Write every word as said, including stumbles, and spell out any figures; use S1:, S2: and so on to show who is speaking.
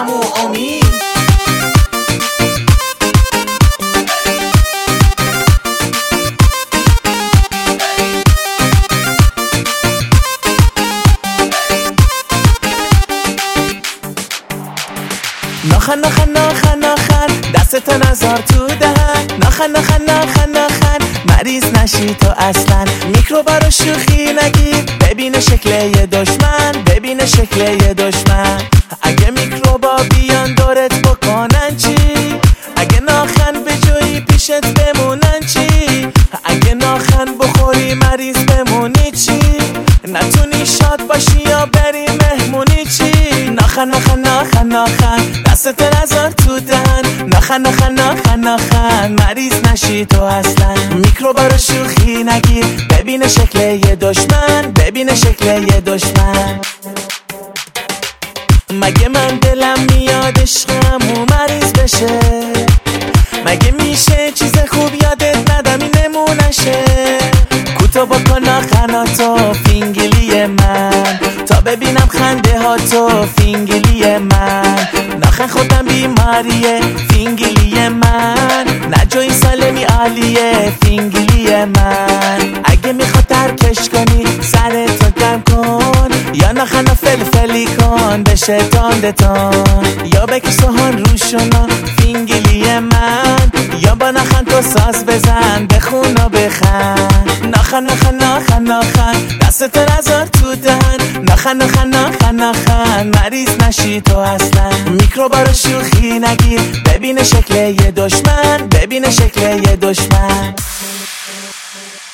S1: عمو امید.
S2: ناخن ناخن ناخن ناخن دستتو نذار تو دهن. ناخن ناخن ناخن ناخن مریض نشی تو اصلا. میکروبا رو شوخی نگیر، ببین شکل یه دشمن، ببین شکل یه دشمن. اگه میکروبا بیان دورت بکنن چی؟ اگه ناخن به جایی پیشت بمونن چی؟ اگه ناخن بخوری مریض بمونی چی؟ نتونی شاد باشی یا بری مهمونی چی؟ ناخن ناخن ناخن ناخن دستت نذار تو دهن. ناخن ناخن ناخن ناخن مریض نشی تو اصلا. میکروبا رو شوخی نگیر، ببین شکل یه دشمن، ببین شکل یه دشمن. مگه من دلم میاد عشقمو مریض بشه؟ مگه میشه چیز خوب یادت ندم این نمونشه؟ کوتاه بکن ناخناتو فینگلی من، تا ببینم خنده ها تو فینگلی من. ناخن خودم بیماریه فینگلی من، نجوی سالمی عالیه فینگلی من. اگه میخواد ترکش کنی سرتو گرم کن، یا ناخنا فلفلی کن بشه تاندتان، یا بکی سوهان روشونا فینگلی من، یا با ناخن تو ساز بزن بخون و بخند. ناخن ناخن ناخن ناخن دستتو نذار تو دهن. ناخن ناخن ناخن ناخن مریض نشی تو اصلا. میکروبا رو شوخی نگیر، ببین شکل یه دشمن، ببین شکل یه دشمن.